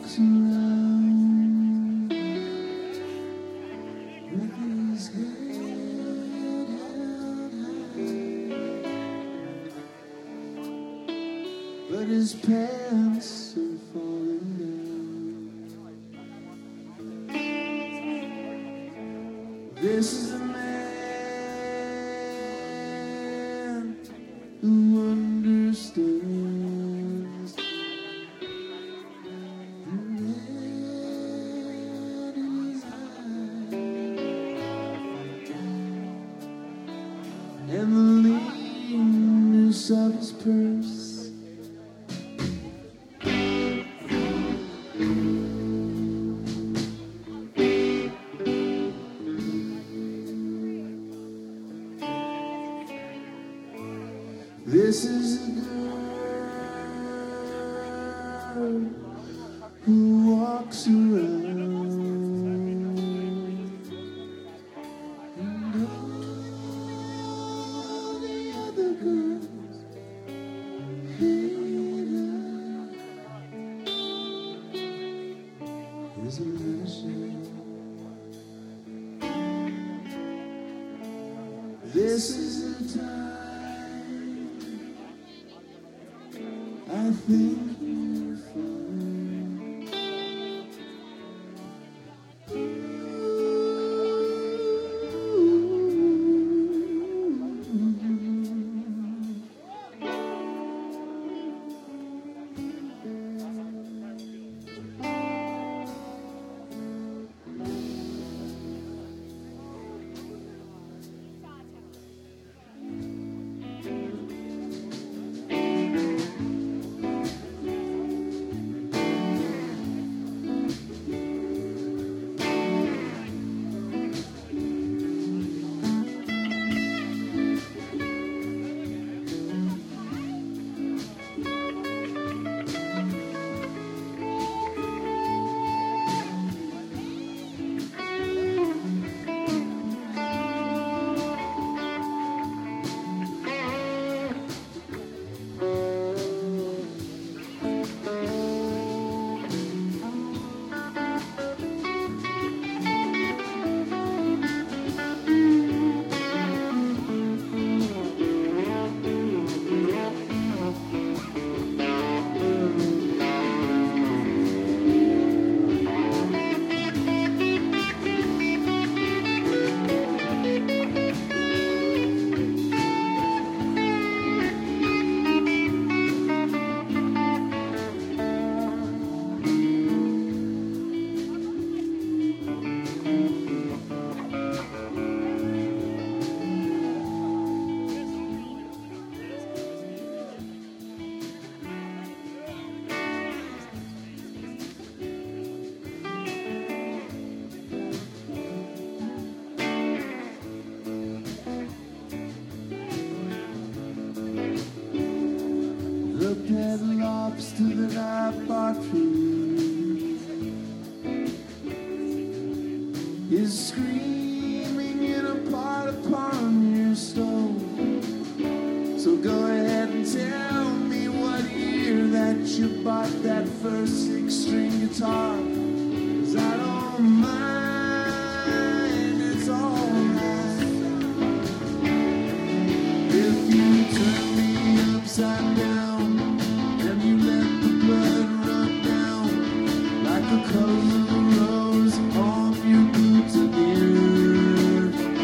walks around with his head held high, but his pants are falling down. This is a man who understands the red in his eye and the leanness of his purse. This is a girl who walks around, and all the other girls hate her. Isn't that a shame? This is the time I think you'll find the padlocks to the night battery is screaming in a pot upon your stove. So go ahead and tell me what year that you bought that first 6-string guitar. 'Cause I don't mind, it's alright if you turn me upside down and you let the blood run down like the color of the rose on your boots again.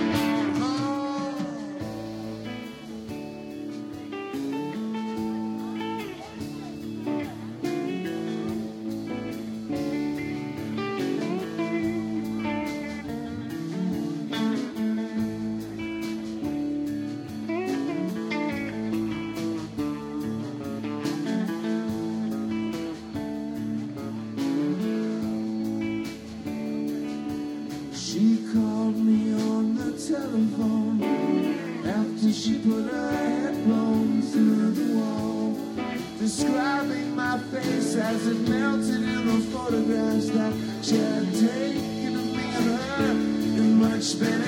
She called me on the telephone after she put her headphones through the wall, describing my face as it melted in the photographs that she had taken of me and her in much better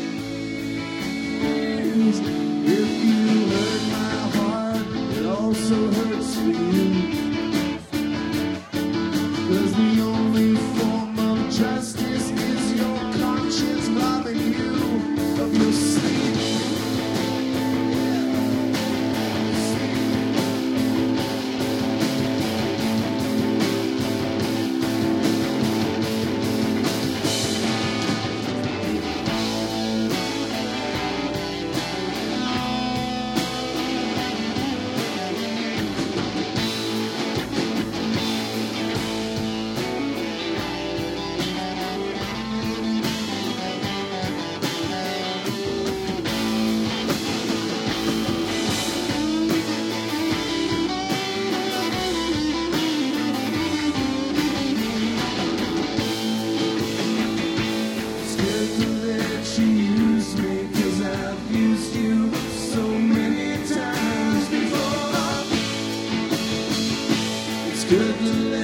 years. If you hurt my heart, it also hurts for you, 'cause we Stood the